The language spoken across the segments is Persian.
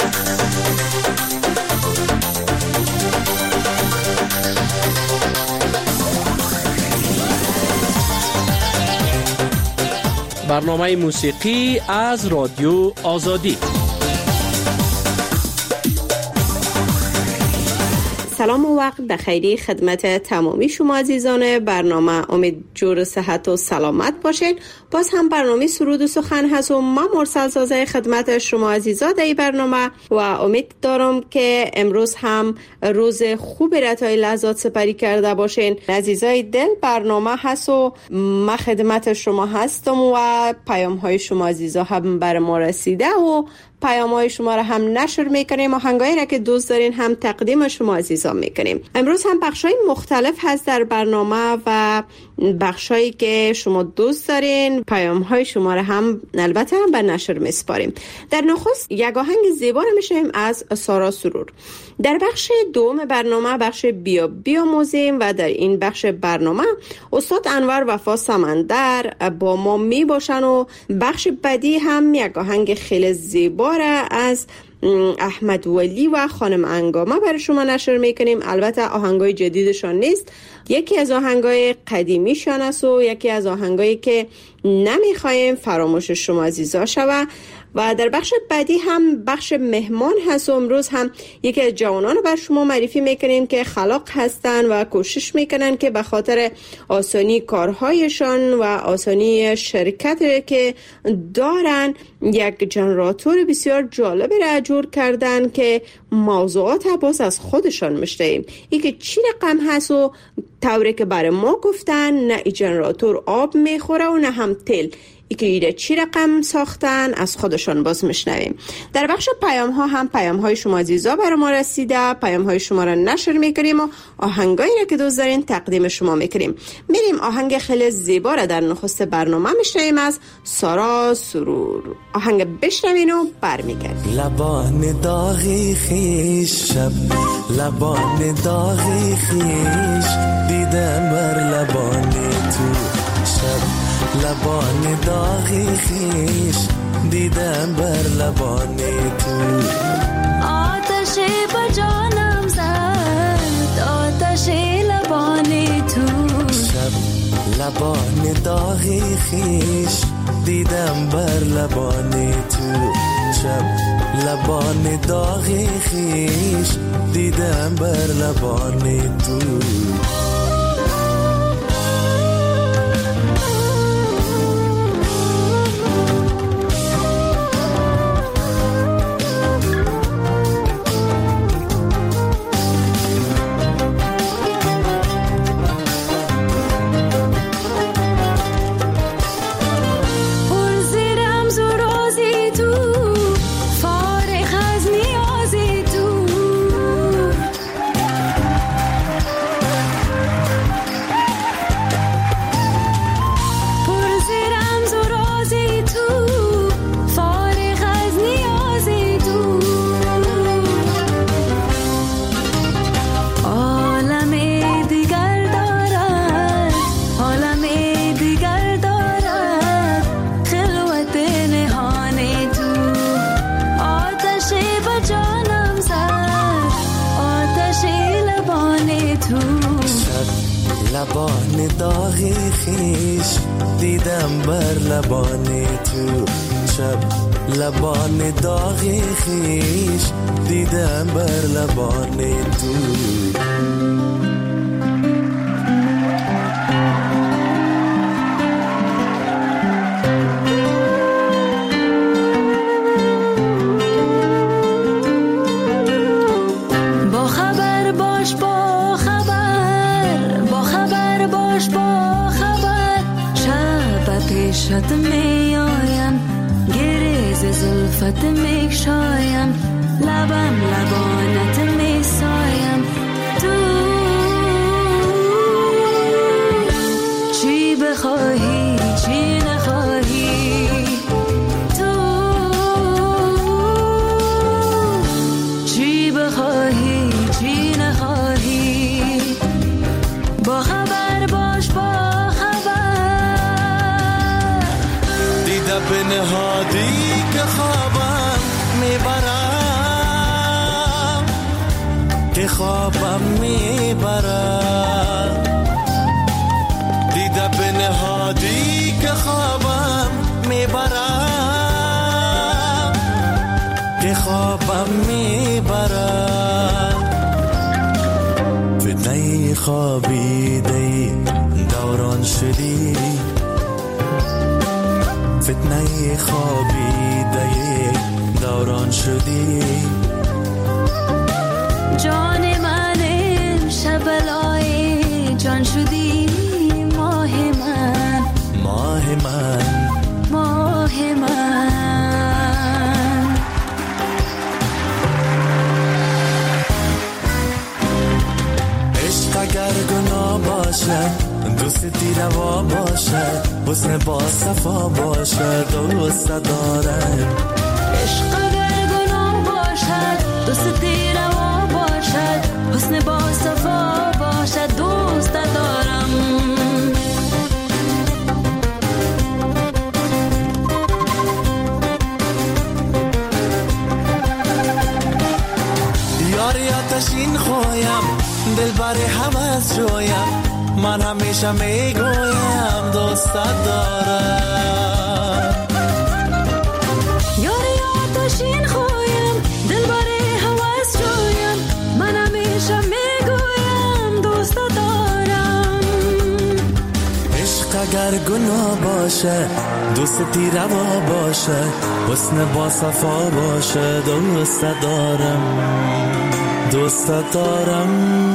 برنامه موسیقی از رادیو آزادی. سلام و وقت بخیری خدمت تمامی شما عزیزان برنامه. امید جور صحت و سلامت باشین. باز هم برنامه سرود و سخن هست و ما مرسل سازه خدمت شما عزیزان در این برنامه و امید دارم که امروز هم روز خوبی را تا لحظات سپری کرده باشین. عزیزای دل، برنامه هست و ما خدمت شما هستم و پیام های شما عزیزان هم بر ما رسیده و پیام‌های شما را هم نشر میکنیم و آهنگایی را که دوست دارین هم تقدیم شما عزیزان میکنیم. امروز هم بخشای مختلف هست در برنامه و بخشایی که شما دوست دارین پیام‌های شما را هم البته هم به نشر میسپاریم. در نخست یک آهنگ زیبا را میشنویم از سارا سرور. در بخش دوم برنامه بخش بیاموزیم و در این بخش برنامه استاد انور وفا سمندر با ما می باشن و بخش بعدی هم یک آهنگ خیلی زیبا را از احمد ولی و خانم انگامه برای شما نشر میکنیم. البته آهنگای جدیدشان نیست، یکی از آهنگای قدیمیشان است و یکی از آهنگایی که نمیخوایم فراموش شما عزیزا شود. و در بخش بعدی هم بخش مهمان هست و امروز هم یکی از جوانان رو بر شما معرفی میکنیم که خلاق هستن و کوشش میکنن که به خاطر آسانی کارهایشان و آسانی شرکت که دارن یک جنراتور بسیار جالب را جور کردن که موضوعات باز از خودشان میشنویم. این که چی رقم هست و طوری که برای ما گفتن نه این جنراتور آب میخوره و نه هم تل. ای که ایده چی رقم ساختن از خودشان باز میشنویم. در بخش پیام ها هم پیام های شما عزیزا برای ما رسیده، پیام های شما را نشر میکنیم و آهنگایی را که دوست دارین تقدیم شما میکنیم. میریم آهنگ خیلی زیبا را در نخست برنامه میشنویم از سارا سرور. آهنگ بشنوین و برمیگردیم. لبان داغی خیش شب، لبان داغی خیش دیدم بر لبان تو شب، لبان داغی خیش دیدم بر لبان تو. آتش با جانم زد، آتش لبان تو شب، لبان داغی خیش دیدم بر لبان تو شب، لبان داغی خیش دیدم بر لبان تو. لبان داغی خیش دیدم بر لبان تو شب، لبان داغی خیش دیدم بر لبان تو. شد می آیم گریز زلفت می شایم، لبم لبانت می سایم. تو چی بخواهی چی نخواهی، تو چی بخواهی چی نخواهی، با خبر باش با به نهادی که خوابم میبرم، که خوابم میبرد. دیده به نهادی که خوابم میبرد، که خوابم میبرد. فتنه خوابیده دوران شدی، فتنه خوابیده دوران شدی. جان من امشب بلای جان شدی، ماه من ماه من ماه من. عشق اگر گناه باشد، دوستی روا باشد، حسن با صفا باشد، دوست دارم. عشق اگر گناه باشد، دوستی روا باشد، حسن با صفا باشد، دوست دارم. یاری آتشین خویم، دل بر هوس جویم، من همیشه میگویم دوست دارم. یاری آتشین خویم، دل بر هوس جویم، من همیشه میگویم دوست دارم. عشق اگر گناه باشه، دوستی روا باشه، حسن با صفا باشه، دوست دارم، دوست دارم.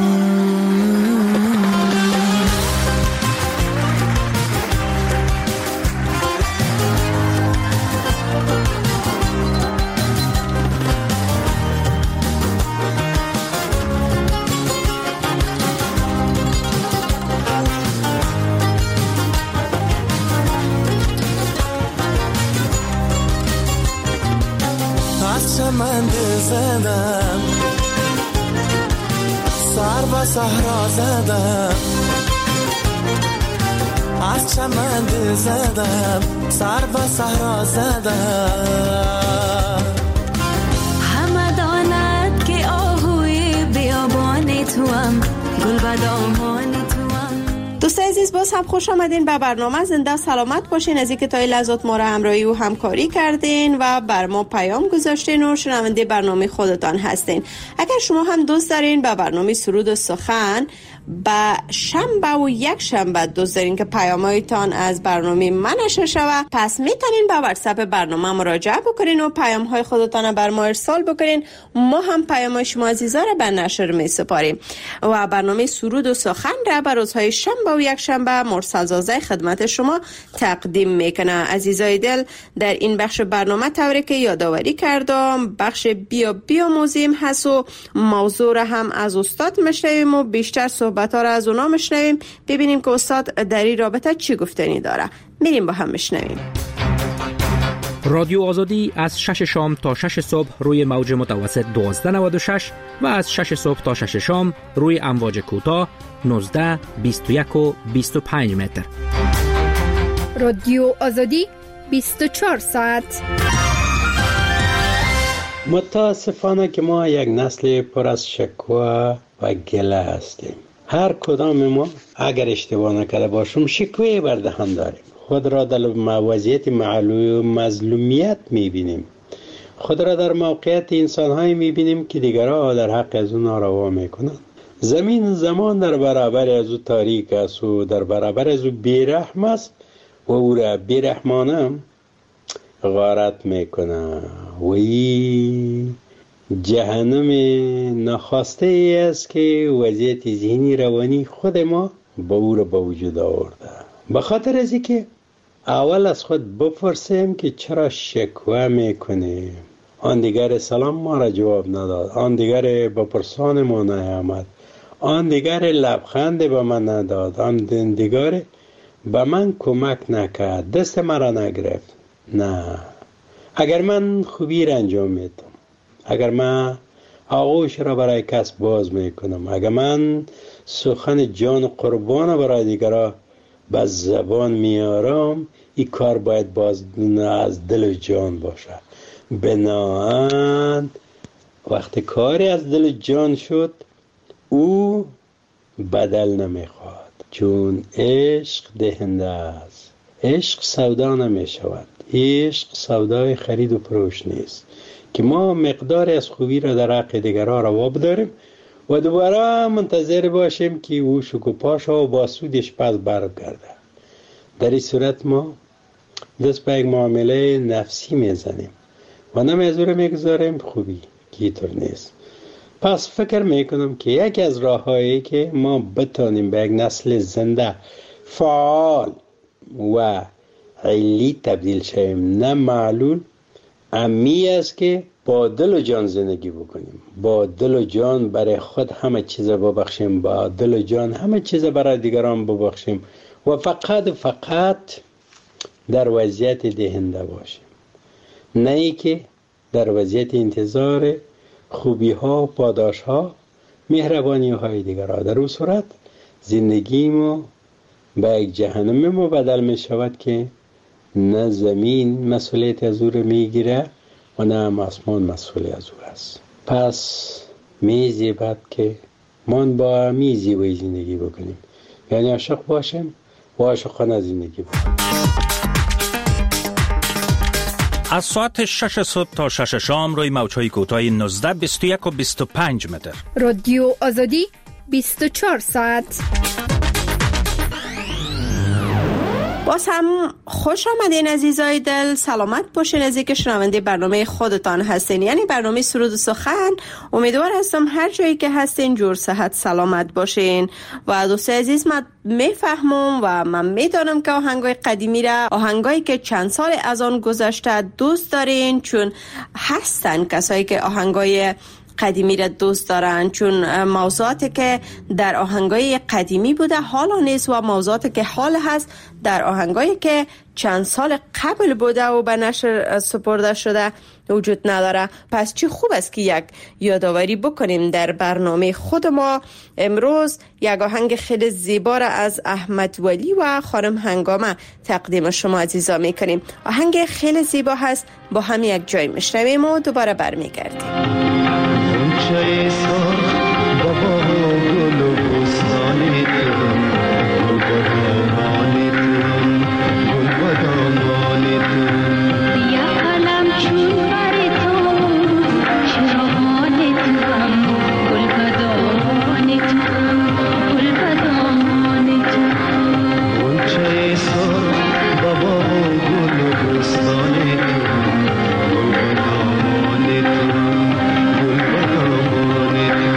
من زدم، سر و صحرا زدم، از چمن زدم، سر و صحرا زدم. همه داند که آهوی بیابان توام، گل بدامان توام. دوستان عزیز، باز هم خوش آمدین به برنامه زنده سلامت باشین. از اینکه تا این لحظات ما را همراهی و همکاری کردین و بر ما پیام گذاشتین و شنونده برنامه خودتان هستین. اگر شما هم دوست دارین به برنامه سرود و سخن به شنبه و یک شنبه دوست دارین که پیام‌هایتان از برنامه من نشر شود، پس میتونین به واتساپ برنامه مراجعه بکنین و پیام‌های خودتان بر ما ارسال بکنین. ما هم پیام‌های شما عزیزا را به نشر میسپاریم و برنامه سرود و سخن را بر روزهای شنبه و یک شنبه مرسل زازه خدمت شما تقدیم میکنه. عزیزای دل، در این بخش برنامه طوری که یادآوری کردم، بخش بیا موزیم هست و موضوع را هم از استاد میشنویم و بیشتر صحبت‌ها را از اونا میشنویم، ببینیم که استاد در این رابطه چی گفتنی داره. میریم با هم میشنویم. رادیو آزادی از 6 شام تا 6 صبح روی موج متوسط 1296 و از 6 صبح تا 6 شام روی امواج کوتاه 19، 21 و 25 متر. رادیو آزادی 24 ساعت. متاسفانه که ما یک نسل پر از شکوه و گله هستیم. هر کدام ما اگر اشتباه نکرده باشم شکوه بر دهان داریم. خود را در وضعیت مظلومیت میبینیم. خود را در موقعیت انسان‌هایی میبینیم که دیگرها در حق از اون ناروا میکنند. زمین زمان در برابر از او تاریک است و در برابر از او بیرحم است و او را بیرحمانه غارت میکنه و این جهنم ناخواسته ای است که وضعیت ذهنی روانی خود ما با او را با وجود آورده. به خاطر از اینکه اول از خود بپرسیم که چرا شکوه میکنیم. آن دیگر سلام ما را جواب نداد، آن دیگر با پرسان ما نیامد، آن دیگر لبخند به من نداد، آن دیگر به من کمک نکرد، دست مرا نگرفت. نه، اگر من خوبی را انجام میدم، اگر من آغوش را برای کس باز میکنم، اگر من سخن جان قربان برای دیگران به زبان میارم، این کار باید باز از دل و جان باشه. بناهند وقتی کاری از دل جان شد بدل نمیخواد، چون عشق دهنده است. عشق سودا نمی شود. عشق سودای خرید و فروش نیست که ما مقدار از خوبی را در حق دیگران روا بداریم و دوباره منتظر باشیم که او شکوفاش و با سودش پس برگرده. در این صورت ما دست به یک معامله نفسی میزنیم و نمیذاره میگذاریم خوبی که اینطور نیست. پس فکر میکنم که یکی از راههایی که ما بتانیم به یک نسل زنده فعال و علی تبدیل شویم نه معلول، امی است که با دل و جان زندگی بکنیم. با دل و جان برای خود همه چیز ببخشیم، با دل و جان همه چیز برای دیگران ببخشیم و فقط در وضعیت دهنده باشیم، نه ای که در وضعیت انتظار خوبی ها، پاداش ها، مهربانی های دیگران. در اون صورت زندگی ما به یک جهنم مبدل می شود که نه زمین مسئولیت از او را می گیره و نه آسمان مسئول از او است. پس میزی بعد که من با میزی و زندگی بکنیم، یعنی عاشق باشیم و عاشقانه زندگی بکنیم. از ساعت 6 صبح تا 6 شام روی موج‌های کوتاه 19، 21 و 25 متر. رادیو آزادی 24 ساعت. باز هم خوش آمدین عزیزای دل، سلامت باشین از اینکه شنونده برنامه خودتان هستین، یعنی برنامه سرود و سخن. امیدوار هستم هر جایی که هستین جور صحت سلامت باشین. و دوست عزیز، من میفهمم و من میدانم که آهنگای قدیمی را، آهنگایی که چند سال از آن گذشته دوست دارین، چون هستن کسایی که آهنگای قدیمی را دوست دارن، چون موضوعاتی که در آهنگای قدیمی بوده حالا نیست و موضوعاتی که حال هست در آهنگایی که چند سال قبل بوده و به نشر سپرده شده وجود نداره. پس چی خوب است که یک یادآوری بکنیم در برنامه خود ما. امروز یک آهنگ خیلی زیبا را از احمد ولی و خانم هنگامه تقدیم شما عزیزا میکنیم. آهنگ خیلی زیبا هست، با هم یک جای میشنویم و دوباره برمیگردیم. چای سرخ با باغ و گل و بستان تو، گل بدامان تو، گل بدامان تو، یا قلم چون بر تو چراغان تو هم، گل بدامان تو، گل بدامان تو. گل چای سرخ با باغ و گل و بستان تو، گل بدامان تو، گل بدامان تو.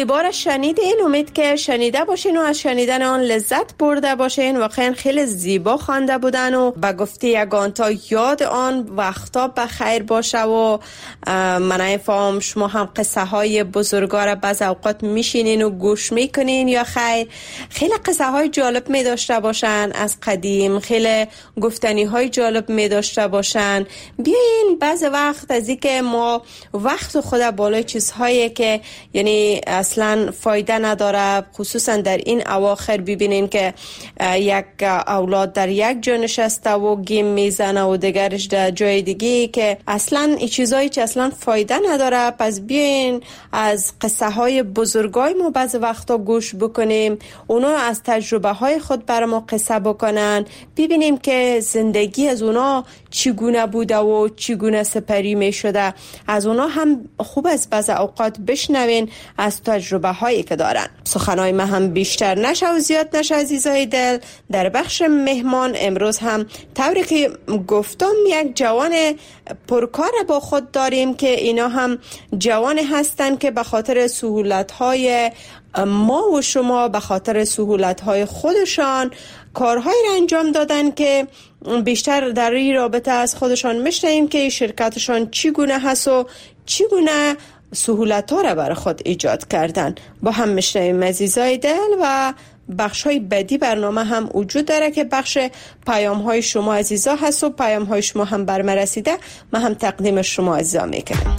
زیبا را شنیدین. امید که شنیده باشین و از شنیدن آن لذت برده باشین. واقعا خیلی زیبا خوانده بودن و به گفته یگان تا یاد آن وقتا بخیر باشه و من نفهم شما هم قصه های بزرگا را بعض اوقات میشینین و گوش میکنین یا خیر؟ خیلی قصه های جالب می داشته باشن از قدیم، خیلی گفتنی های جالب می داشته باشن. بیاین بعض وقت از اینکه ما وقت خود بالای چیزهایی که یعنی اصلا فایده نداره، خصوصا در این اواخر ببینین که یک اولاد در یک جا نشسته و گیم میزنه و دیگرش در جای دیگه که اصلا این چیزایی که اصلا فایده نداره. پس بیاین از قصه های بزرگای ما بعض وقتا گوش بکنیم، اونا از تجربه های خود بر ما قصه بکنن، ببینیم که زندگی از اونا چگونه بوده و چگونه سپری می شده. از اونا هم خوب است بعض اوقات بشنوین از تجربه هایی که دارن. سخنهای ما هم بیشتر نشه و زیاد نشه عزیزای دل. در بخش مهمان امروز هم طوری که گفتم یک جوان پرکار با خود داریم که اینا هم جوان هستن که به خاطر سهولت های ما و شما، به خاطر سهولت های خودشان کارهایی را انجام دادن که بیشتر در این رابطه از خودشان میشنویم که شرکتشان چگونه هست و چگونه سهولت ها را برای خود ایجاد کردن. با هم میشنویم عزیزای دل. و بخش های بعدی برنامه هم وجود داره که بخش پیام های شما عزیزا هست و پیام های شما هم بر من رسیده، من هم تقدیم شما عزیزا میکنم.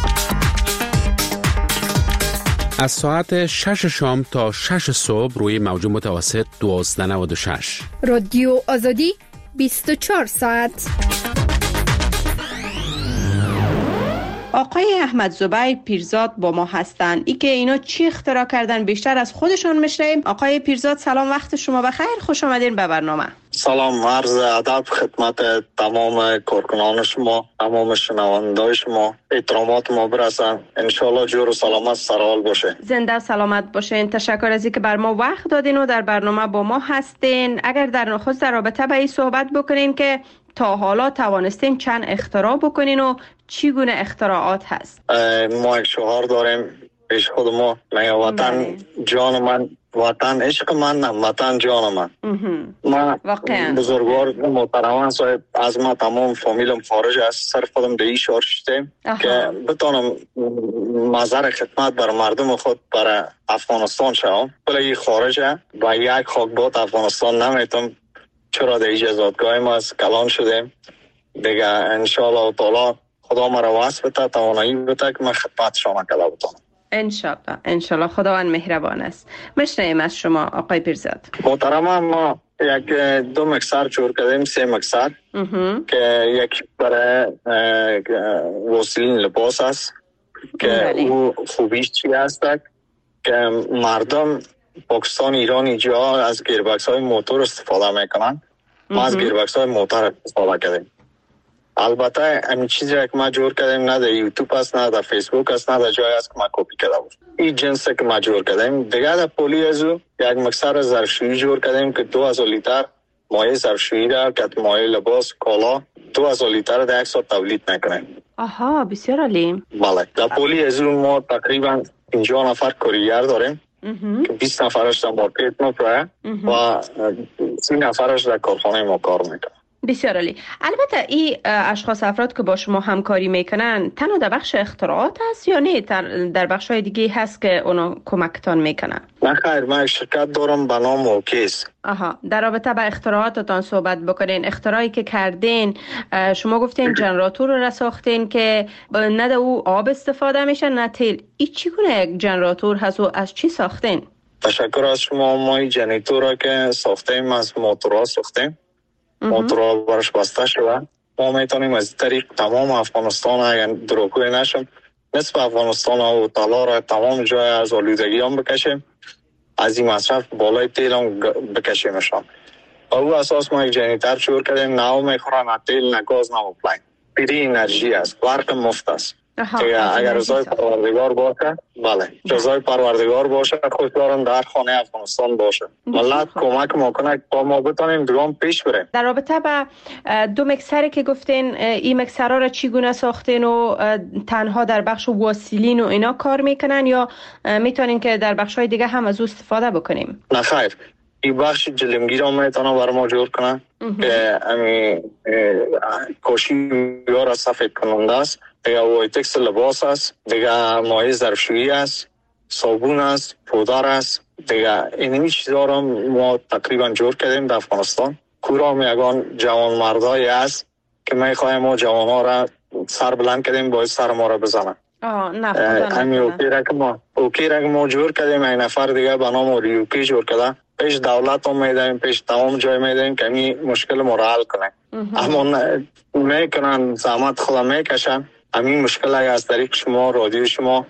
از ساعت 6 شام تا 6 صبح روی موج متوسط 1296 رادیو آزادی 24 ساعت. آقای احمد زبیر پیرزاد با ما هستند. ای که اینا چی اختراع کردن بیشتر از خودشان میشنویم. آقای پیرزاد سلام، وقت شما بخیر، خوش آمدین به برنامه. سلام، عرض ادب خدمت تمام کارکنان شما، تمام شنوندگان شما. احترامات ما برسن. انشالله جور و سلامت سرحال باشه. زنده سلامت باشین. تشکر از اینکه بر ما وقت دادین و در برنامه با ما هستین. اگر در نخست در رابطه به این صحبت بکنین که تا حالا توانستین چند اختراع بکنین و چگونه اختراعات هست؟ ما یک شعار داریم پیش خود ما، میگه وطن جان من، وطن عشق من، وطن جان من. ما بزرگوار محترمان صاحب از ما تمام فامیلم خارج است، صرف خودم به این شعار شدیم که بتونم مظهر خدمت بر مردم خود برای افغانستان شوم. ولی خارجه و یک خاکباد افغانستان نمیتونم، چرا در اجازتگاه ما از کلان شدیم دیگه. انشالله تعالی خدا ما را واسه بده، توانایی بده که من خدمت شما کلا بتونم. انشالله خداوند مهربان است. میشنویم از شما آقای پیرزاد. محترم، ما یک دو مکسر جور کردیم، 3 مکسر که یک برای وسیلین لباس است که او خوبیش چی هست که مردم پاکستان، ایران اینجا از گیربکس های موتور استفاده میکنن. ما از گیربکس های موتور استفاده کردیم. البته همین چیزی که ما جور کردیم نه در یوتیوب است، نه در فیسبوک است، نه در جای است که ما کپی کرده بود. این جنسه که ما جور کردیم. دیگه در پولی از او یک مکسر ظرفشویی جور کردیم که 2000 لیتر مایع ظرفشویی را که مایع لباس کالا 2000 لیتر در یک ساعت تولید میکنیم. آها، بسیار عالی. بله، در پولی از او ما تقریبا 50 نفر کارگر داریم که 20 نفرش در مارکت ما پره و 30 نفرش در کارخانه ما کار میکنه. بسیار عالی. البته این اشخاص افراد که با شما همکاری میکنن تنها در بخش اختراعات هست یا نه در بخش های دیگه هست که اونا کمکتان میکنن؟ نه خیر، من یک شرکت دارم به نام اوکیس. در رابطه با اختراعاتتان صحبت بکنین. اختراعی که کردین، شما گفتین جنراتور رو ساختین که نه او آب استفاده میشه نه تیل. این چگونه یک جنراتور هست و از چی ساختین؟ تشکر از شما. ما این جنراتور را که ساختیم از موتورها ساختیم. موتورها برش بسته شده. ما میتونیم از طریق تمام افغانستان، اگر دروغگوی نشم، نصف افغانستان و طلا را تمام جای از آلودگی هم بکشیم، از این مصرف بالای تیل هم بکشیمشان. او اساس ما یک جنراتور جور کردیم، نه میخوره نه تیل نه گاز نه پلاین. فری انرژی است، برق مفت است. اگر رضای پروردگار باشه، بله رضای پروردگار باشه، خوشدارم در خانه افغانستان باشه. ملت کمک ما کنه تا ما بتونیم دوام پیش بریم. در رابطه با 2 مکسری که گفتین، این مکسرها را چگونه ساختین و تنها در بخش واصلین و اینا کار میکنن یا میتونین که در بخش های دیگه هم از او استفاده بکنیم؟ نه خیر، این بخش جلمگیر هم میتونه بر ما جور کنه که امی کوشی ها را سفید کننده است، دیگه وایتکس لباس است، دیگه مایع ظرفشویی است، صابون است، پودر است، دیگه اینمی چیزها را ما تقریبا جور کردیم در افغانستان. کورام یگان جوان مردایی است که میخوایم ما جوان ها را سر بلند کردیم باید سر ما را بزنن. امی اوکی را که ما جور کردیم، این نفر دیگه به نام ریوکی جور کرده، پیش دولت هم میدهیم، پیش تمام جای میدهیم که امی مشکل ما را حل کنه. اما میکنن زحمت خدا میکشن. امی مشکل اگر از طریق شما رادیو شما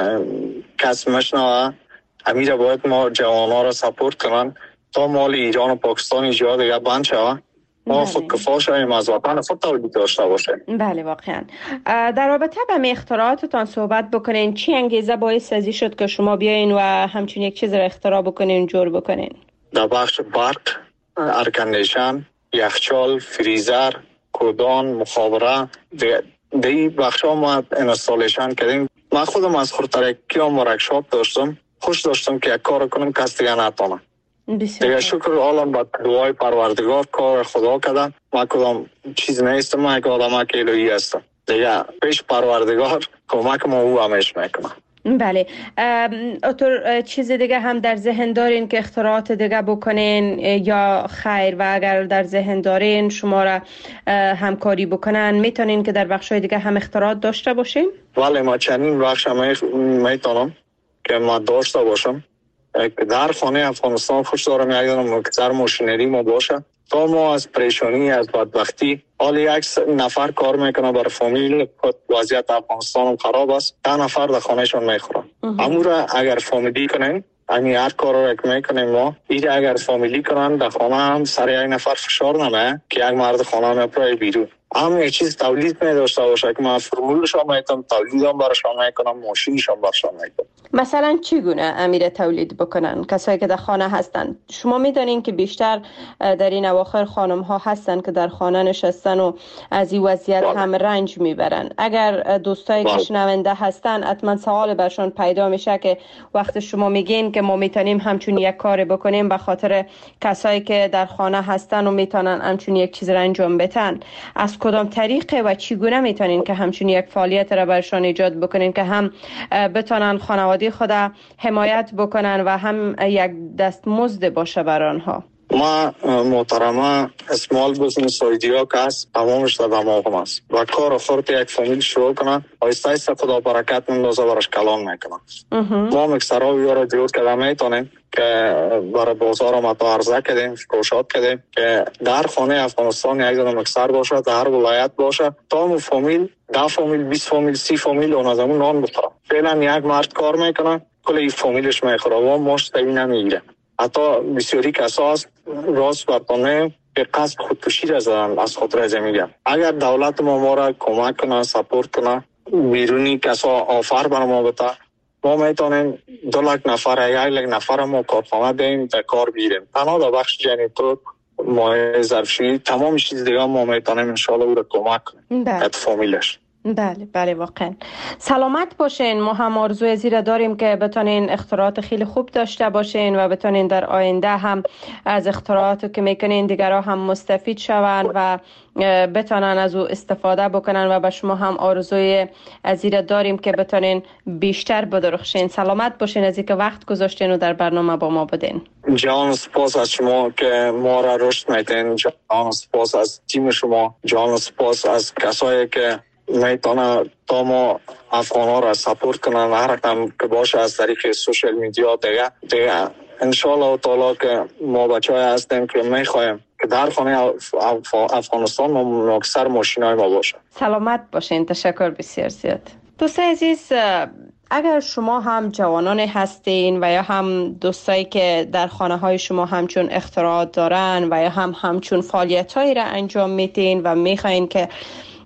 کس مشنوه، امی را باید ما جوانها را سپورت کنن تا مال ایران و پاکستان جا دیگه بند شوه، ما خود کفا شویم از وطن خود تولید داشته باشه. بله واقعا. در رابطه با اختراعاتتان صحبت بکنین، چی انگیزه باعث ازی شد که شما بیاین و همچون یک چیز را اختراع بکنین، جور بکنین؟ در بخش برق، ارکندیشن، یخچال، فریزر، کودان، مخابره، دی بخش ها ما انستالیشن کردیم. من خودم از خورترکی هم ورکشاپ داشتم، خوش داشتم که یک کار کنم کس دیگه نتانه. دیگه شکر عالم با دعای پروردگار کار خدا کردم. من کدام چیز نیستم، من یک آدم که الهی هستم. دیگه پیش پروردگار کمک ما او همیش میکنه. بله. اتر چیز دیگه هم در ذهن دارین که اختراعات دیگه بکنین یا خیر؟ و اگر در ذهن دارین شما را همکاری بکنن، میتونین که در بخشای دیگه هم اختراعات داشته باشین؟ بله، ما چنین بخش میتونم که ما داشته باشم. در خانه افغانستان خوش دارم یک دارم مکتر ماشینری ما باشه تا ما از پریشانی، از بدبختی، حال یک نفر کار میکنه بر فامیل، وضعیت افغانستان هم خراب است، 10 نفر در خانهشون میخورن. امورا اگر فامیلی کنن، یعنی هر کار رو میکنیم ما، ایده اگر فامیلی کنن در خانه هم سر یک نفر فشار نمه که یک مرد خانه میپره بیرون. هم یک چیز تولید میداشته باشه که من فرمولش هم میتونم تولیدم برشان میکنم، ماشینش هم برشان میکنم. مثلا چگونه امیر تولید بکنن کسایی که در خانه هستن؟ شما میدونین که بیشتر در این اواخر خانم ها هستن که در خانه نشستن و از این وضعیت هم رنج میبرن. اگر دوستایی که شنونده هستن حتما سوال برشان پیدا میشه که وقت شما میگین که ما میتونیم همچون یک کار بکنیم به خاطر کسایی که در خانه هستن و میتونن همچون یک چیز را انجام بدن، از کدام طریقه و چگونه میتونین که همچون یک فعالیت را برشان ایجاد بکنین که هم بتونن خانواده خدا حمایت بکنن و هم یک دستمزد باشه بر آنها؟ ما محترمه اسمال بزنس ایدیا که هست تمامش در دماغم است و کار خورد یک فامیل شروع کنن، آیسته آیسته خدا برکت مندازه برش کلان میکنن. ما مکسرها بیاره جور کده میتونیم که برای بازار ما تو عرضه کردیم، فروشات کردیم که در خانه افغانستان یک دونه مکسر باشه، در هر ولایت باشه تا مو فامیل 10 فامیل 20 فامیل 30 فامیل اون از همون نان بخوره. فعلا یک مرد کار میکنه کل این فامیلش میخوره و مشت این نمیگیره. حتی بسیاری کسا هست راست برطانه که قصد خودکشی را زدن. از خود رزه میگم اگر دولت ما را کمک کنه، سپورت کنه، بیرونی کسا آفر بر ما بده، ما میتونیم 2 لک نفر 1 لک نفر ما کارخانه دهیم تا کار بیریم. تنها در بخش جنیتور، مایع ظرفشویی، تمام چیز دیگه ما میتونیم انشالله او را کمک کنیم ات فامیلش. بله بله واقعا. سلامت باشین. ما هم آرزوی زیرا داریم که بتونین اختراعات خیلی خوب داشته باشین و بتونین در آینده هم از اختراعاتی که میکنین دیگرها هم مستفید شون و بتونن از او استفاده بکنن و به شما هم آرزوی زیرا داریم که بتونین بیشتر بدرخشین. سلامت باشین از اینکه وقت گذاشتین و در برنامه با ما بودین. جان سپاس از شما که ما را رشد میدین، جان سپاس از تیم شما، جان سپاس از کسایی که میتونه تا ما افغان ها را سپورت کنن هر رقم که باشه از طریق سوشل میدیا دیگه انشالله تعالی که ما بچه های هستیم که میخوایم که در خانه افغانستان ما اکثر ماشین های ما باشه. سلامت باشین. تشکر بسیار زیاد. دوستای عزیز، اگر شما هم جوانان هستین و یا هم دوستایی که در خانه های شما همچون اختراعات دارن و یا همچون فعالیت هایی را انجام میدین و میخواین که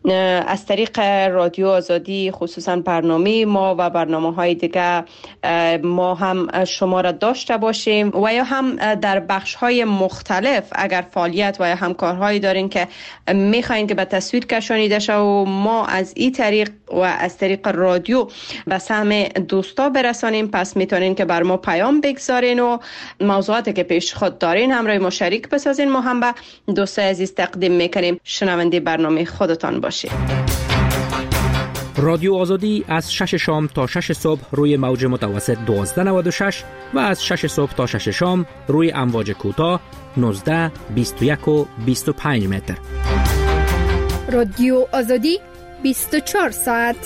از طریق رادیو آزادی خصوصا برنامه ما و برنامه‌های دیگه ما هم شما را داشته باشیم و یا هم در بخش‌های مختلف اگر فعالیت و یا همکارهایی دارین که می‌خواین که به تصویر کشانیده شه و ما از این طریق و از طریق رادیو به سهم دوستا برسانیم، پس میتونین که بر ما پیام بگذارین و موضوعاتی که پیش خود دارین همراه ما شریک بسازین. ما هم به دوستای عزیز تقدیم میکنیم. شنونده برنامه خودتان باشید. رادیو آزادی از 6 شام تا 6 صبح روی موج متوسط 1296 و از 6 صبح تا 6 شام روی امواج کوتاه 19، 21 و 25 متر. رادیو آزادی 24 ساعت.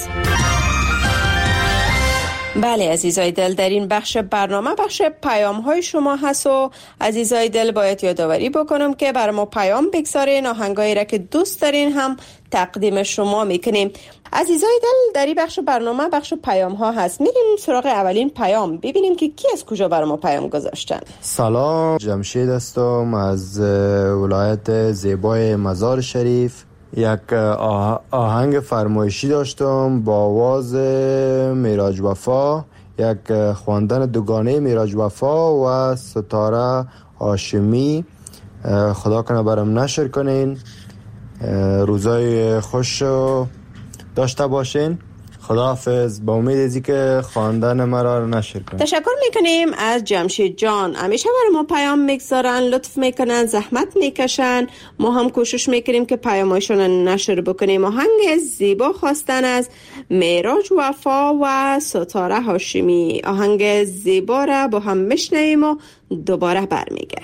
بله عزیزای دل، در این بخش برنامه بخش پیام های شما هست و عزیزای دل باید یادآوری بکنم که بر ما پیام بگذارین، آهنگایی را که دوست دارین هم تقدیم شما میکنیم. عزیزای دل، در این بخش برنامه بخش پیام ها هست. میریم سراغ اولین پیام، ببینیم که کی از کجا بر ما پیام گذاشتن. سلام، جمشید هستم از ولایت زیبای مزار شریف. یک آهنگ فرمایشی داشتم با آواز میراج وفا، یک خواندن دوگانه میراج وفا و ستاره هاشمی. خدا کنه برام نشر کنین. روزای خوش داشته باشین. خداحافظ. با امید ازی که خواندن مرا نشر کنین. تشکر میکنیم از جمشید جان. همیشه برای ما پیام میگذارن، لطف میکنن، زحمت میکشن. ما هم کوشش میکنیم که پیامایشون نشر بکنیم. آهنگ زیبا خواستن از میراج وفا و ستاره هاشمی. آهنگ زیبا را با هم میشنویم و دوباره برمیگردیم.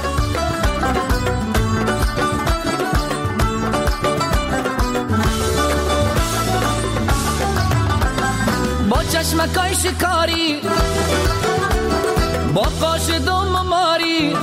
چشمکای شکاری با قاش دوم ماری،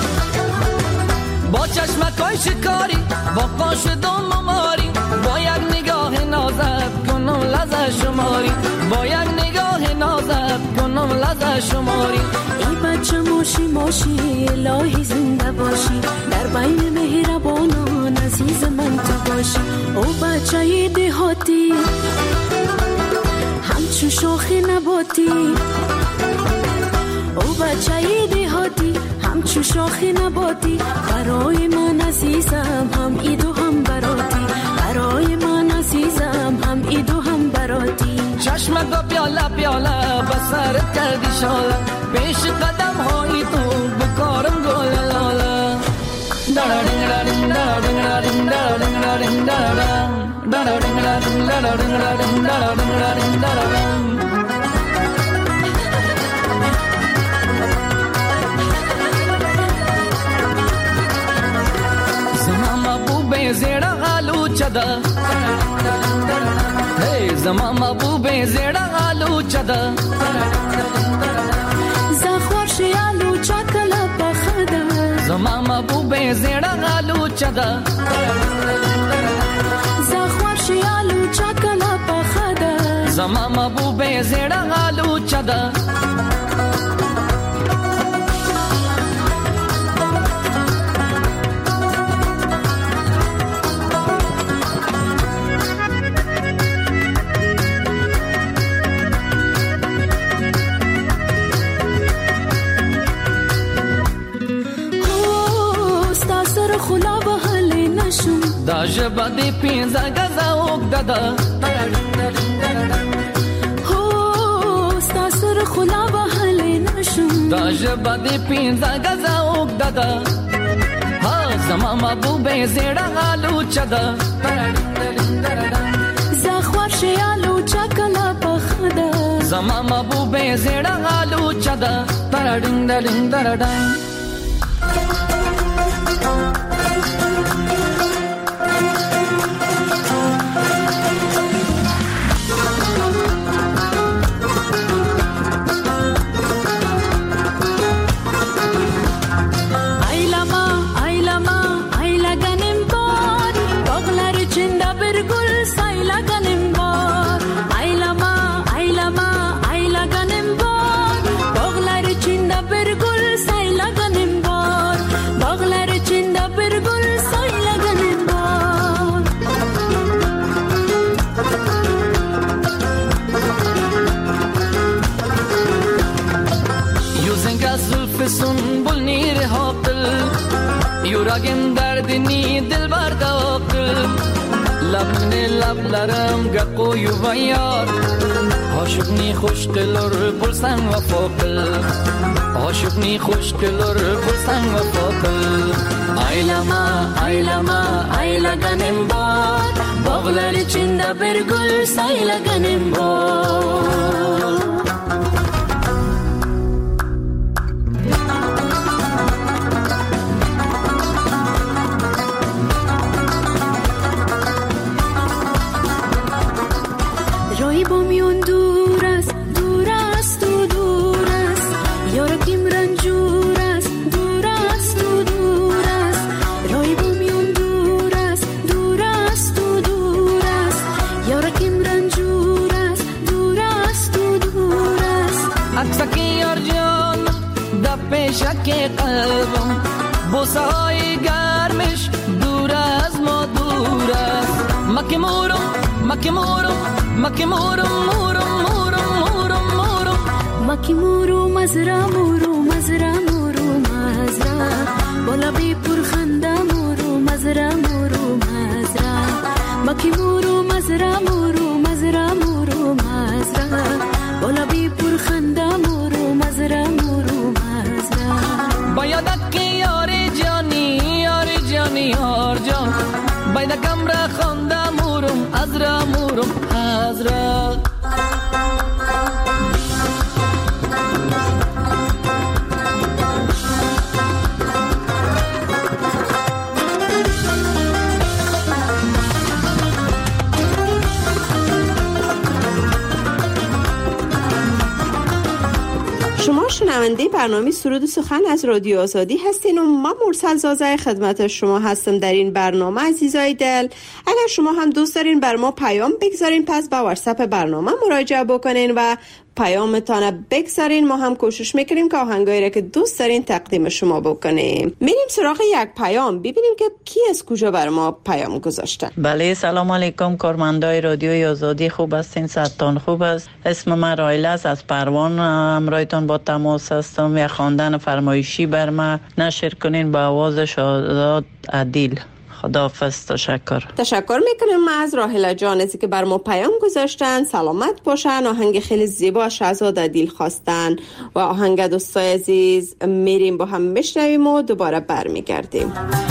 با چشمکای شکاری با قاش دوم ماری، با یک نگاه نازت کنم لذت شماری، با یک نگاه نازت کنم لذت شماری. ای بچه ماشی ماشی الهی زنده باشی، در بین مهربانان عزیز من تو باشی. او بچه دهاتی همچون شاخی نباتی، او بچه دهاتی همچون شاخی نباتی. برای من عزیزم هم ایدو هم براتی، برای من عزیزم هم ایدو هم براتی. چشمکا پیاله پیاله بسرت کردی شاله، پیش قدم های تو بکارم گل لاله. زمان محبوب زیرا آلو چدا، زمان محبوب زیرا آلو چدا، زخوار شیالو چکلا بخدا، زمان محبوب زیرا آلو چدا، زخوار شیالو چکلا بخدا، زمان محبوب زیرا آلو چدا. دا جبا دی پینزا گزا اوک دادا، هو ستا سر خلا بحلی نشم، دا جبا دی پینزا گزا اوک دادا. ها زمان محبوب زیڑا آلو چدا، زخوار شیالو چکلا بخدا، زمان محبوب زیڑا آلو چدا. تردن دردن دردن Baglar içinde سنبول نیر حاقل یورگم دردنی دل برداقل لبنی لبلرم گقوی و یار عاشقنی خوشگلر پرسن و فاقل عاشقنی خوشگلر پرسن و فاقل aylaganım var bağlar içinde bir gül saylaganım var روی بومیون دور است دور است و دور است یارکیم رنجور است دور است و دور است روی بومیون دور است دور است و دور است یارکیم رنجور است دور است و دور است عکسکی یار جان در پیشک قلبم بوسه های گرمش دور از ما دور است مکی مورم مکی مورم مکی مورو مزرا بالا بی پر خنده مورو مزرا مکی مورو مزرا بالا بی پر خنده مورو مزرا باید که یاری جانی یار جان باید کمره خنده مورم ازرا شما شنونده برنامه سرود سخن از رادیو آزادی هستین و من مرسل زازه خدمت شما هستم در این برنامه. عزیزای دل، اگر شما هم دوست دارین بر ما پیام بگذارین پس با واتساپ برنامه مراجعه بکنین و پیامتان بگذارین. ما هم کوشش میکنیم که آهنگایی را که دوست دارین تقدیم شما بکنیم. میریم سراغ یک پیام ببینیم که کی از کجا بر ما پیام گذاشتن. بله، سلام علیکم کارمندای رادیوی آزادی، خوب هستین؟ صحتتان خوب است؟ اسم من رایله است، از پروان همراهتان با تماس هستم. یا خواندن فرمایشی بر ما نشر کنین با آواز شاداد عدیل. خداحافظ. تشکر میکنم از راهله جان از که بر ما پیام گذاشتن. سلامت باشن. آهنگ خیلی زیبا شهزاد عدیل خواستن و آهنگ دوستای عزیز میریم با هم بشنویم و دوباره برمیگردیم.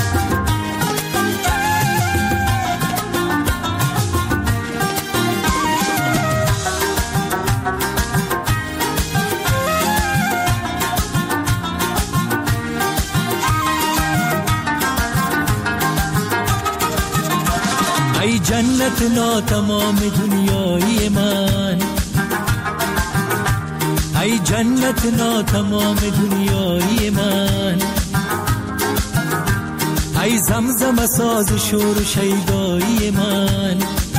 ای جنت ناتمام دنیای من، ای جنت ناتمام دنیای من، ای زمزم ساز شور و شیدایی من،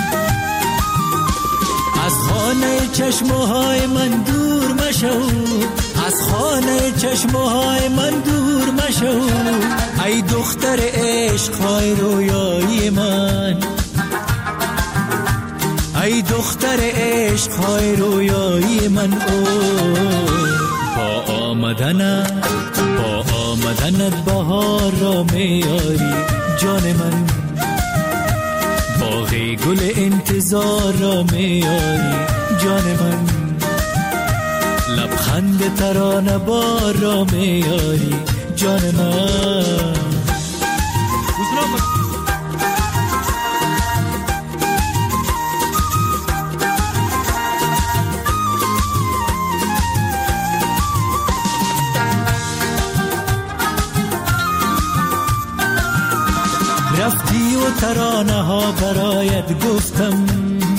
از خانه چشمهای من دور مشو، از خانه چشمهای من دور مشو، ای دختر عشقهای رویایی من، ای دختر عشقهای رویایی من. با آمدنت بهار را میاری جان من، باغ گل انتظار را میاری جان من، لبخند ترانه بار را میاری جان من. رفتی و ترانه ها برایت گفتم،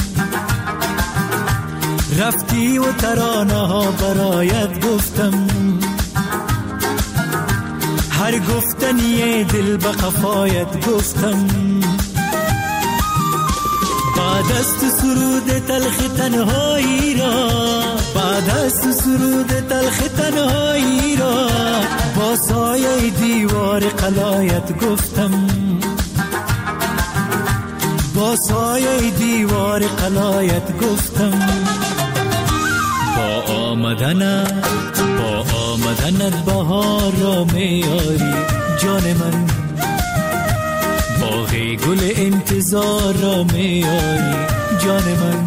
رفتی و ترانه ها برایت گفتم، هر گفتنی دل به قفایت گفتم، بعد از تو سرود تلخ تنهایی را، بعد از تو سرود تلخ تنهایی را، با سایه دیوار قلایت گفتم، با سایه دیوار قلایت گفتم. با آمدنت آمدنت بهار را میاری جان من، باغ گل انتظار را میاری جان من،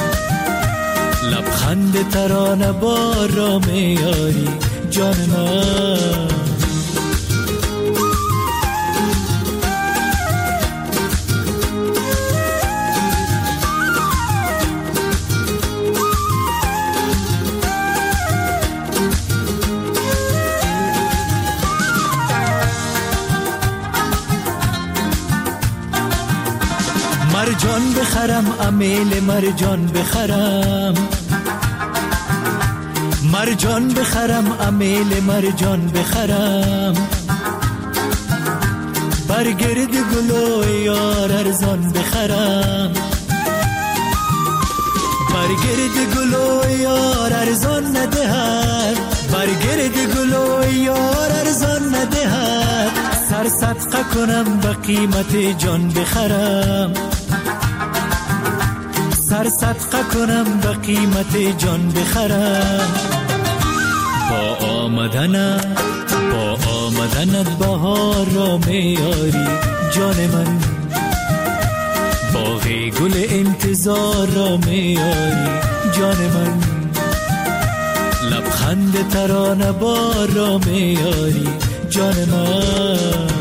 لبخند ترانه بار را میاری جان من. مرجان بخرم امیل مرجان بخرم، مرجان بخرم امیل مرجان بخرم، برگرد گلو یار ارزان بخرم، برگرد گلو یار ارزان ندهد، برگرد گلو یار ارزان ندهد، سر صدقه کنم به قیمت جان بخرم، سر صدقه کنم به قیمت جان بخرم. با آمدنت بهار را میاری جان من، باغ گل انتظار را میاری جان من، لبخند ترانه بار را میاری جان من.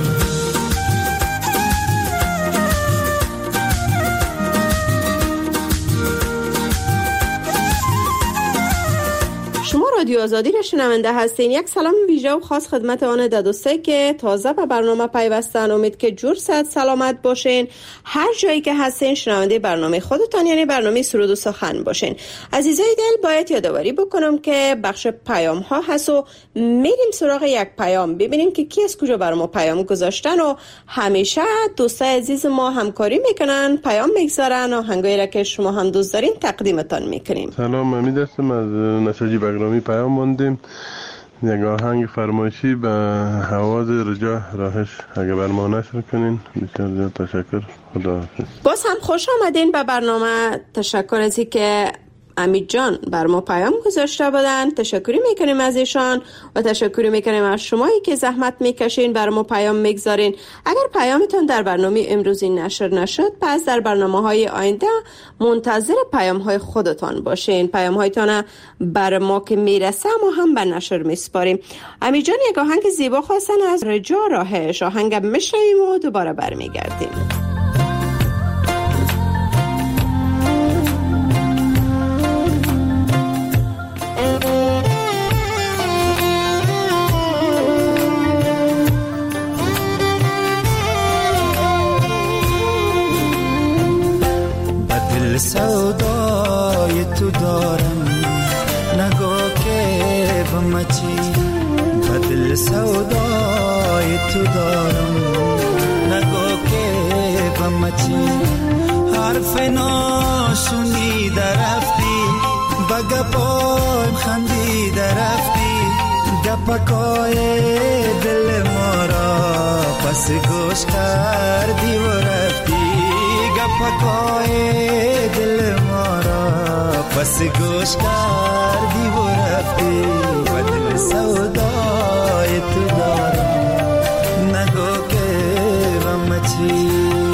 رادیو آزادی را شنونده هستین. یک سلام ویژه و خاص خدمت آن دوستایی که تازه به برنامه پیوستن. امید که جور صحت سلامت باشین، هر جایی که هستین شنونده برنامه خودتان یعنی برنامه سرود و سخن باشین. عزیزای دل، باید یادآوری بکنم که بخش پیام ها هست و میریم سراغ یک پیام ببینیم که کی از کجا بر ما پیام گذاشتن و همیشه دوستای عزیز ما همکاری میکنن، پیام میگذارن و آهنگایی را که شما هم دوست دارین تقدیمتان میکنیم. سلام، امید هستم از نساجی بغرامی. پیام موندیم یک آهنگ فرمایشی به حواز رجا راهش اگه بر ما نشر کنین. بسیار زیاد تشکر، خداحافظ. باز هم خوش آمدین به برنامه. تشکر از این که امید جان بر ما پیام گذاشته بودن، تشکری میکنیم از ایشان و تشکری میکنیم از شمایی که زحمت میکشین بر ما پیام میگذارین. اگر پیامتون در برنامه امروزی نشر نشد، پس در برنامه‌های آینده منتظر پیام‌های خودتان باشین. پیام‌هایتان بر ما که میرسه ما هم به نشر میسپاریم. امید جان یک آهنگ زیبا خواستن از رجا راهش، آهنگ میشنویم و دوباره برمیگردیم. سودای تو دارم نگاه که بمچی، بدل سودای تو دارم نگاه که بمچی، حرف ناشنیده رفتی بگپایم خندیده رفتی، گپکای دل ما را پس گوش کردی و رفتی، گپکای دل ما را پس گوش کردی و رفتی، و دل سودای تو دارم نگو که بمچی.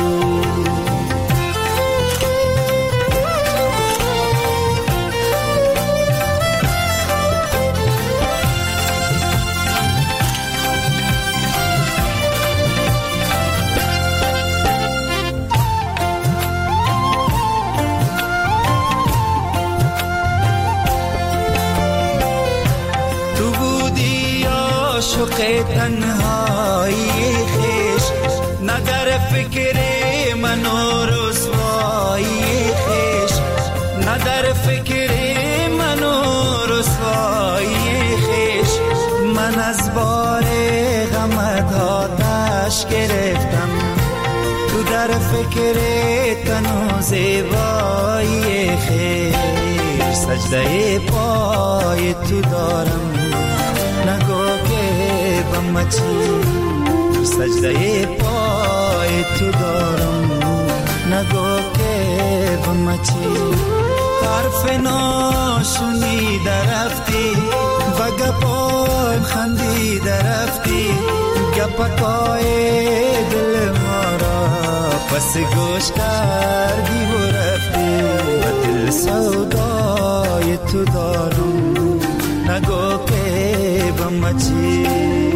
تنهایی خیش ندر فکر من و رسوایی خیش، ندر فکر من و رسوایی خیش، من از بار غمت آتش گرفتم، تو در فکر تن و زیبایی خیش، سجده پای تو دارم نگو که بمچی، سجده پای تو دارم نگو که بمچی، حرف ناشنیده رفتی و گپایم خندیده رفتی گپکای دل ما را پس گوش کردی و رفتی و دل سودای تو دارم نگو که بمچی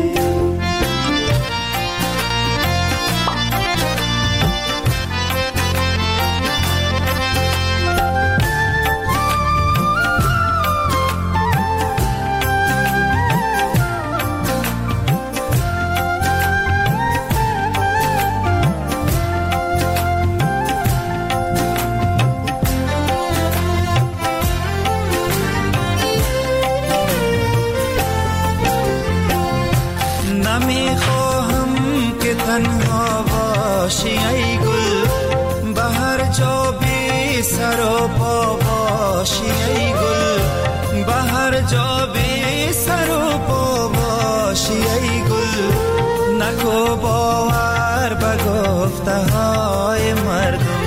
تنها باشی ای گل به هر جا بی سر و پا باشی ای گل به هر جا بی سر و پا باشی ای گل نکو باور به گفته های مردم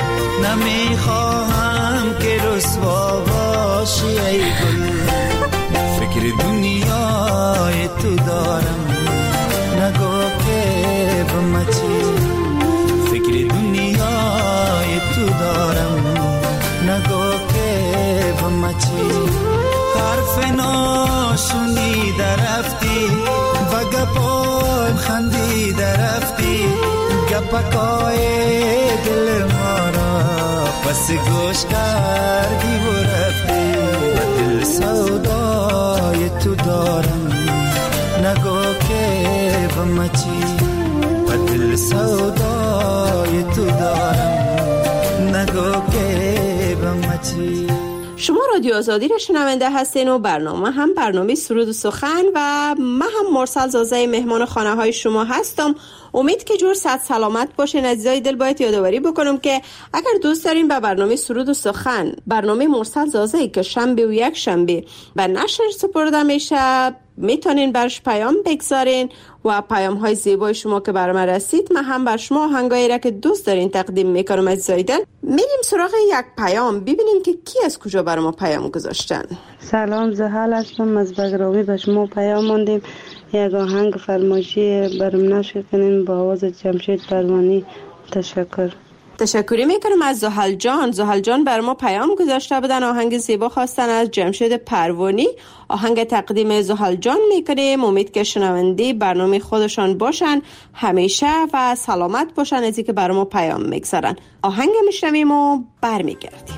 نمیخواهم که رسوا باشی ای گل فکر دنیای تو دارم نگو که بمچی فکر دنیای تو دارم نگو که بمچی حرف ناشنیده رفتی و گپایم خندیده رفتی گپکای دل ما را پس گوش کردی و رفتی و دل سودای تو دارم نگو که بمچی و دل سودای تو دارم نگو که بمچی. شما رادیو آزادی را شنونده هستین و برنامه هم برنامه سرود و سخن و من هم مرسل زازه مهمان خانه های شما هستم. امید که جور صحت سلامت باشین. عزیزای دل باید یادآوری بکنم که اگر دوست دارین به برنامه سرود و سخن برنامه مرسل زازه که شنبه و یک شنبه به نشر سپرده میشه میتونین برش پیام بگذارین و پیام های زیبای شما که برام رسید من هم بر شما آهنگایی را که دوست دارین تقدیم میکنم. عزیزای دل میریم سراغ یک پیام ببینیم که کی از کجا برام پیام گذاشتن. سلام زحل هستم از بگرامی به شما پیام ماندیم یک آهنگ فرمایشی برام نشر کنین با آواز جمشید پروانی. تشکری میکنم از زحل جان. زحل جان بر ما پیام گذاشته بودن آهنگ زیبا خواستن از جمشید پروانی. آهنگ تقدیم زحل جان میکنیم. امید که شنونده برنامه خودشان باشن همیشه و سلامت باشن از اینکه بر ما پیام میگذارن. آهنگ میشنویم و برمیگردیم.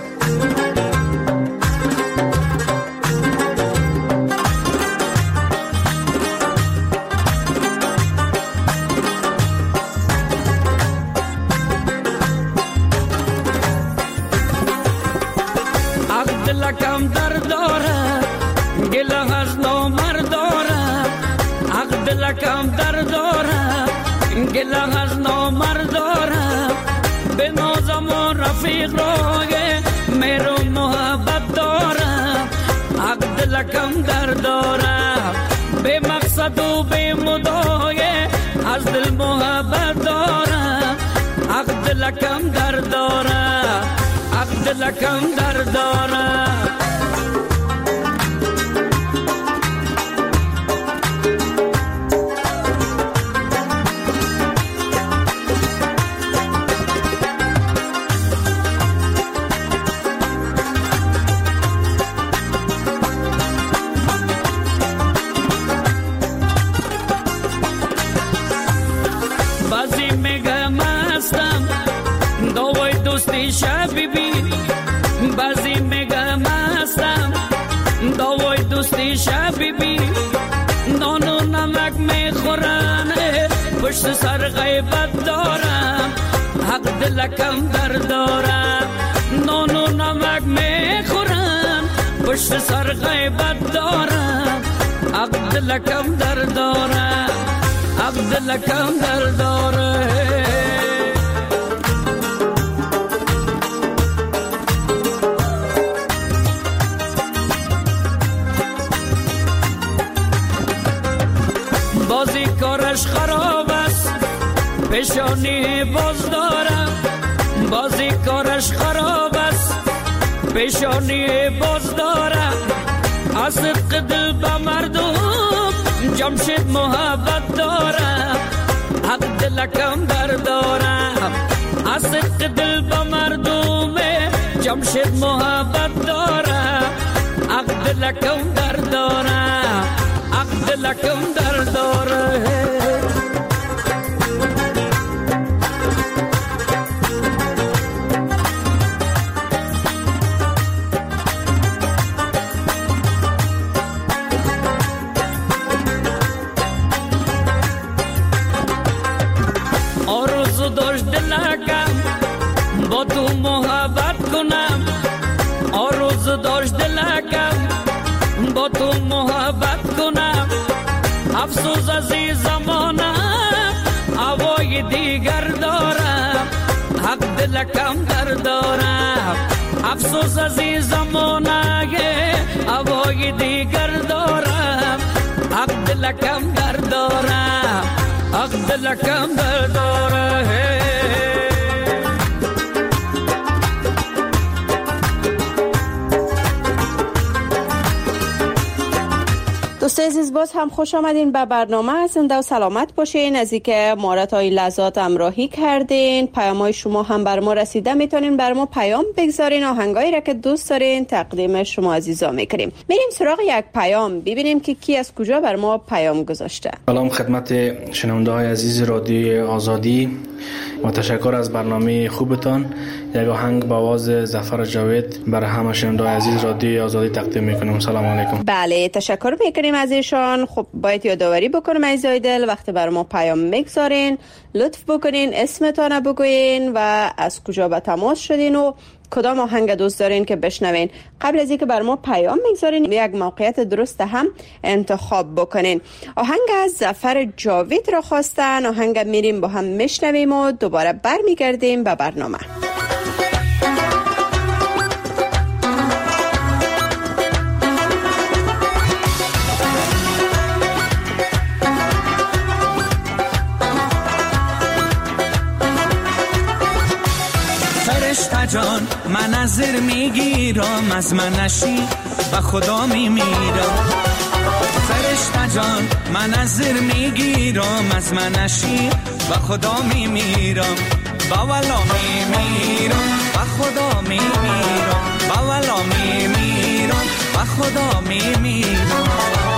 کم در داره گله از نامرد داره عقد لکم در داره گله از نامرد داره به نازم و رفیق راگه میرو محبت داره عقد لکم در داره به مقصد و به مدایه از دل محبت داره عقد لکم در داره عقد لکم در داره بازی میگم هستم دوای دوستی شبی بی بازی میگم هستم دوای دوستی شبی بی نان و نمک میخورن پشت سر غیبت دارم حق دلکم در دارم نان و نمک میخورن پشت سر غیبت دارم حق دلکم در دارم حق دلکم در دارم. بازی کارش خراب است پیشانی باز دارم بازی کارش خراب است پیشانی باز دارم از صدق دل به مردم جمشید محبت دارم حق دلکم بردارم از صدق دل به مردم جمشید محبت دارم حق دلکم بردارم حق دلکم بردارم داشت دلکم با تو محبت کنم آرز داشت دلکم با تو محبت کنم افسوس از این زمانه هوای دیگر دارم حق دلکم دردارم افسوس از این زمانه هوای دیگر دارم حق دلکم دردارم حق دلکم درداره دوستان عزیز باز هم خوش آمدین به برنامه. زنده و سلامت باشین. از اینکه ما را تا این لحظات همراهی کردین، پیام‌های شما هم بر ما رسیده، میتونین بر ما پیام بگذارین. آهنگایی را که دوست دارین تقدیم شما عزیزا میکنیم. میریم سراغ یک پیام ببینیم که کی از کجا بر ما پیام گذاشته. سلام خدمت شنونده های عزیز رادیوی آزادی و تشکر از برنامه خوبتان. یک آهنگ با آواز ظفر جاوید برای همه شنونده های عزیز رادیوی آزادی تقدیم میکنیم. سلام علیکم. بله تشکر میکنیم از ایشان. خب باید یادآوری بکنم عزیزای دل، وقتی بر ما پیام میگذارین لطف بکنین اسمتان بگوین و از کجا به تماس شدین و کدام آهنگ دوست دارین که بشنوین. قبل از اینکه بر ما پیام میگذارین یک موقعیت درست هم انتخاب بکنین. آهنگ از ظفر جاوید را خواستن. آهنگ میریم با هم میشنویم و دوباره برمیگردیم به برنامه. فرشته جان من نظر میگیرم از منشی و خدا میمیرم. فرشته جان من نظر میگیرم از منشی و خدا میمیرم. با ولا میمیرم و خدا میمیرم. با ولا میمیرم و خدا میمیرم.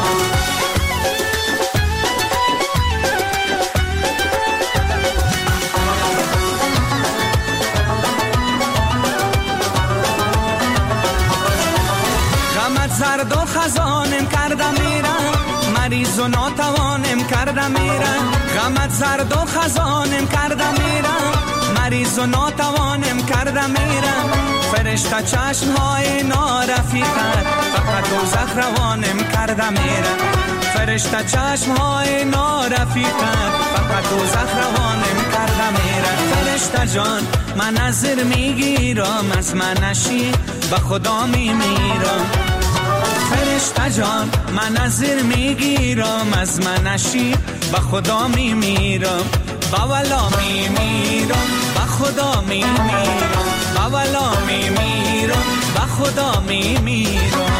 زرد و خزانم کردم میرم مریض و ناتوانم کردم میرم. غمت زرد و خزانم کردم میرم مریض و ناتوانم کردم میرم. فرشته چشمهای نارفیقت فقط دوزخ روانم کردم میرم. فرشته چشمهای نارفیقت فقط دوزخ روانم کردم میرم. فرشته جان من نظر میگیرم از منشی به خدا میمیرم. فرشته جان من نظر میگیرم از منشی به خدا میمیرم. با ولا میمیرم به خدا میمیرم. با ولا میمیرم به خدا میمیرم.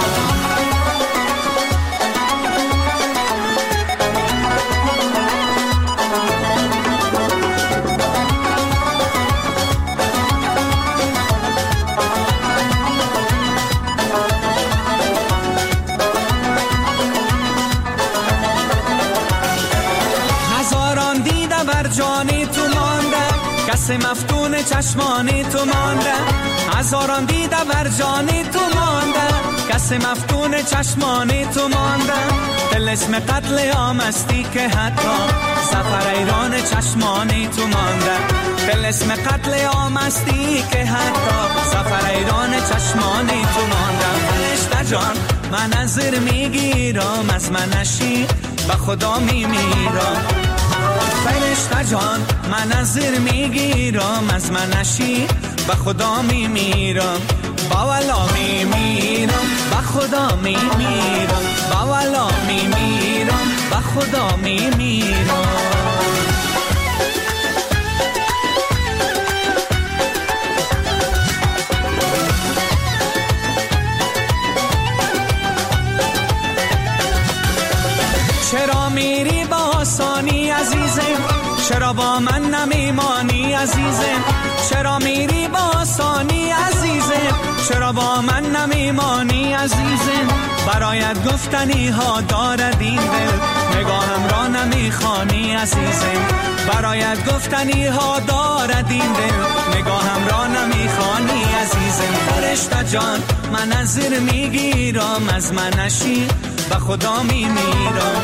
جانی تو مانده کس مفتون چشمانی تو مانده. هزاران دیده بر جانی تو مانده کس مفتون چشمانی تو مانده. دل اسم قتل آمستی که حتی سفر ایران چشمانی تو مانده. دل اسم قتل آمستی که حتی سفر ایران چشمانی تو مانده. فرشته جان من نظر میگیرم از منشی به خدا میمیرم. فرشته جان من نظر میگیرم از منشی به خدا میمیرم. با ولا میمیرم به خدا میمیرم. با ولا میمیرم به خدا میمیرم. آسانی عزیزم، چرا با من نمیمانی عزیزم، چرا میری با آسانی عزیزم، چرا با من نمیمانی عزیزم. برایت گفتنی ها دارد این دل، نگاهم را نمیخوانی عزیزم، برایت گفتنی ها دارد این دل، نگاهم را نمیخوانی عزیزم. فرشته جان من از زیر میگیرم، از منشی به خدا میمیرم.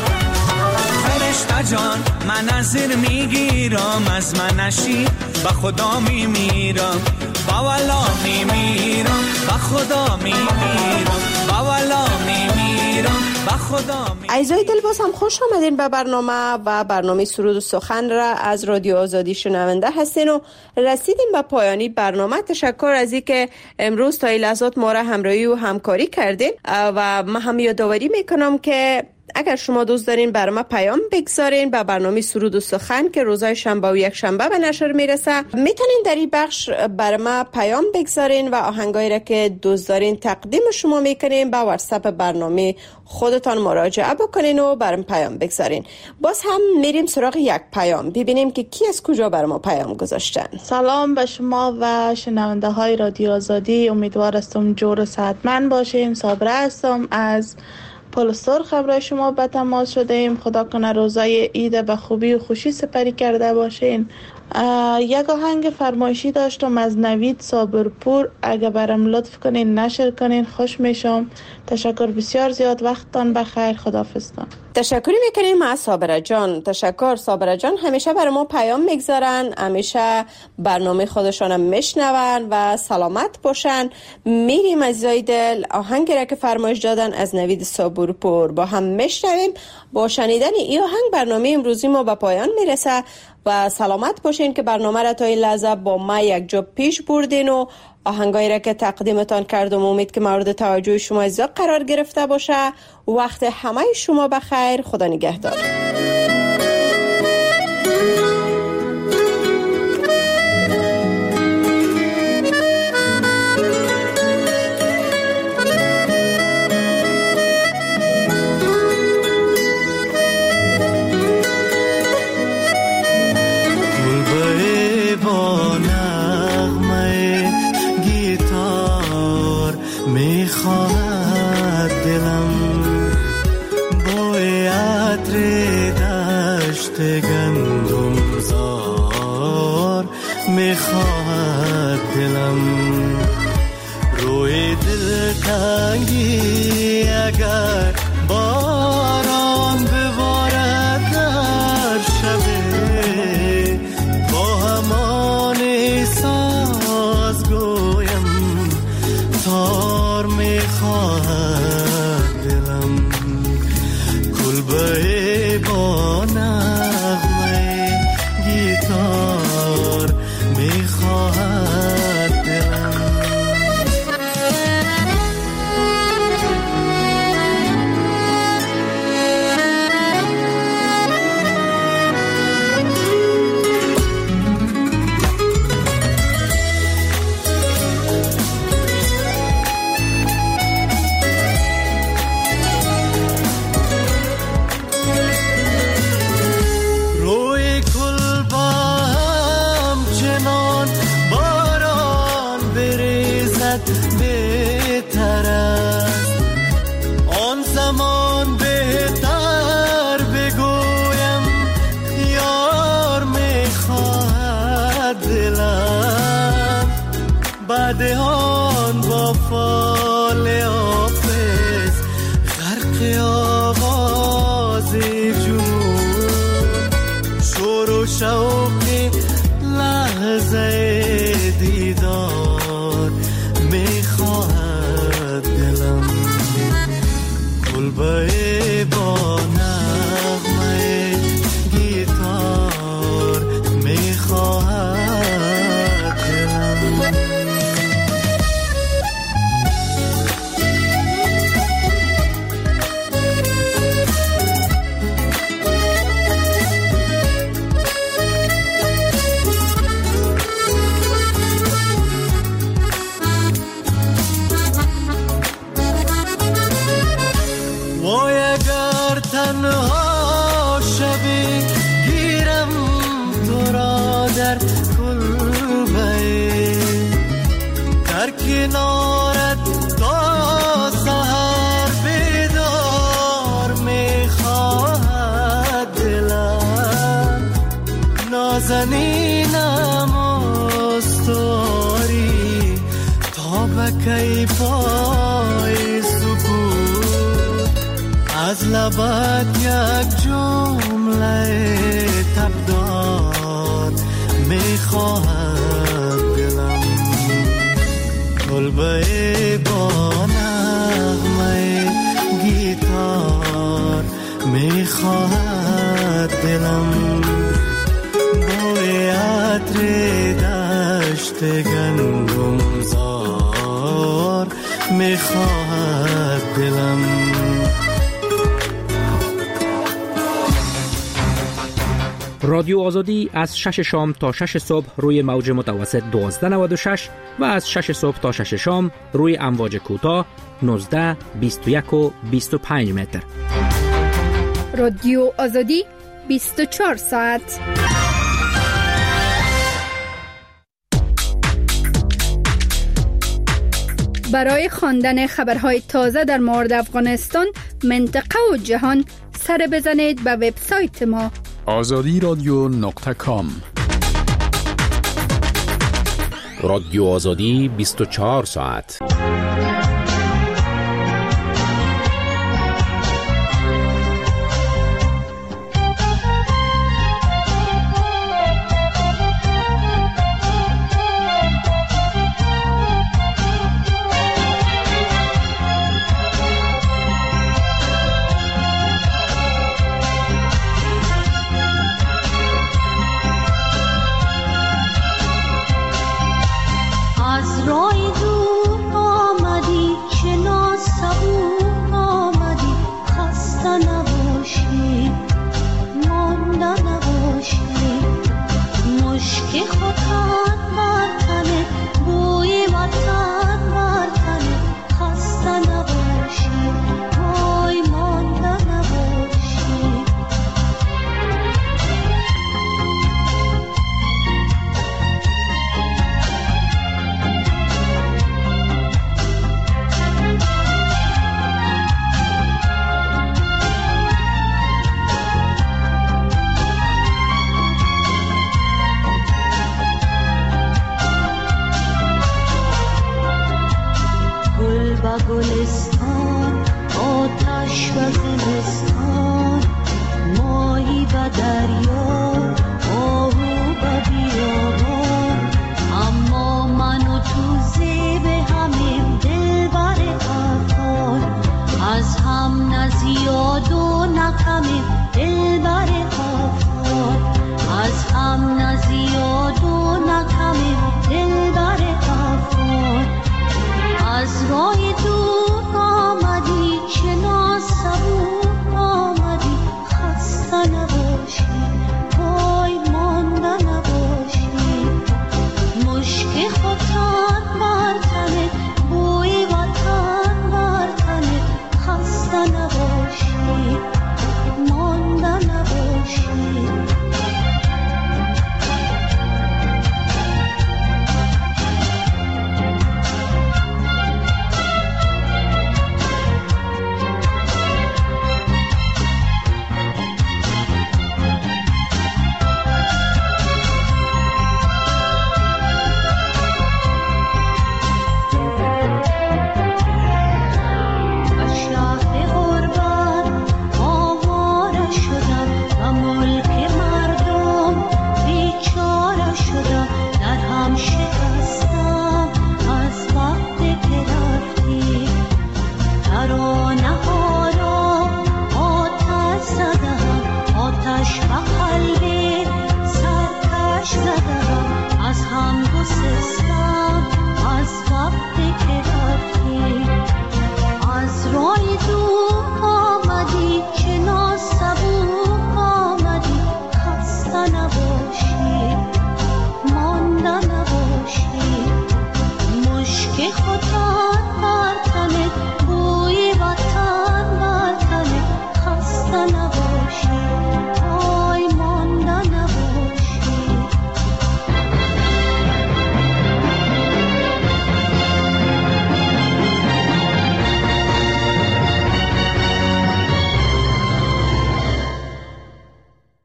فرشته جان من از زیر میگیرم، از منشی به خدا میمیرم، با والا میمیرم، به خدا میمیرم، با والا میمیرم، به خدا میمیرم. عزیزای دل باز هم خوش آمدین به برنامه سرود و سخن را از رادیو آزادی شنونده هستین و رسیدیم به پایانی برنامه. تشکر از اینکه امروز تا این لحظات ما را همراهی و همکاری کردین و من هم یادآوری میکنم که اگر شما دوست دارین برای ما پیام بگذارین به برنامه سرود و سخن که روزهای شنبه و یک شنبه به نشر میرسه، میتونین در این بخش برای ما پیام بگذارین و آهنگایی را که دوست دارین تقدیم شما میکنین به واتساپ برنامه خودتان مراجعه بکنین و برام پیام بگذارین. باز هم میریم سراغ یک پیام ببینیم که کی از کجا برای ما پیام گذاشتن. سلام به شما و شنونده های رادیو آزادی، امیدوار هستم جور و صحتمند باشیم. صابره هستم از پل سرخ برای شما به تماس شده ایم. خدا کنه روزای عید به خوبی و خوشی سپری کرده باشین. یک آهنگ فرمایشی داشتم از نوید صابرپور، اگه برام لطف کنین نشر کنین خوش میشم. تشکر بسیار زیاد، وقتتان بخیر، خداحافظتان. تشکری میکنیم از صابره جان. تشکر صابره جان، همیشه برای ما پیام میگذارن، همیشه برنامه خودشان میشنون و سلامت باشن. میریم عزیزای دل آهنگی را که فرمایش دادن از نوید صابرپور با هم میشنویم. با شنیدن این آهنگ برنامه امروزی ما به پایان میرسه و سلامت باشین که برنامه را تا این لحظه با ما یک جا پیش بردین و آهنگایی را که تقدیمتان کردم امید که مورد توجه شما عزیزا قرار گرفته باشه. وقت همه شما بخیر، خدا نگهدار. میخواهد دلم بوی عطر دشت گندم زار، میخواهد دلم روی دل تنگی اگر باران ببارد در شبه، با همان ساز گویم تار میخواهد دلم، کلبه با نغمه گیتار میخواهد دلم. دهان با فال حافظ غرق آواز جنون، شور و شوق لحظه دیدار میخواهد دلم، کلبه با نغمه گیتار میخواهد دلم. کنارت تا سحر بیدار میخواهد دلم نازنینم استواری تا بکی پای سکوت از لبت یک جمله تبدار میخواهد دلم کلبه با نغمه گیتار میخواهد دلم بوی عطر دشت گندم زار میخواهد دلم رادیو آزادی از 6 شام تا 6 صبح روی موج متوسط 1296 و از 6 صبح تا 6 شام روی امواج کوتاه 19 21 و 25 متر. رادیو آزادی 24 ساعت. برای خواندن خبرهای تازه در مورد افغانستان، منطقه و جهان سر بزنید به وبسایت ما azadiradyo.com. رادیو آزادی 24 ساعت.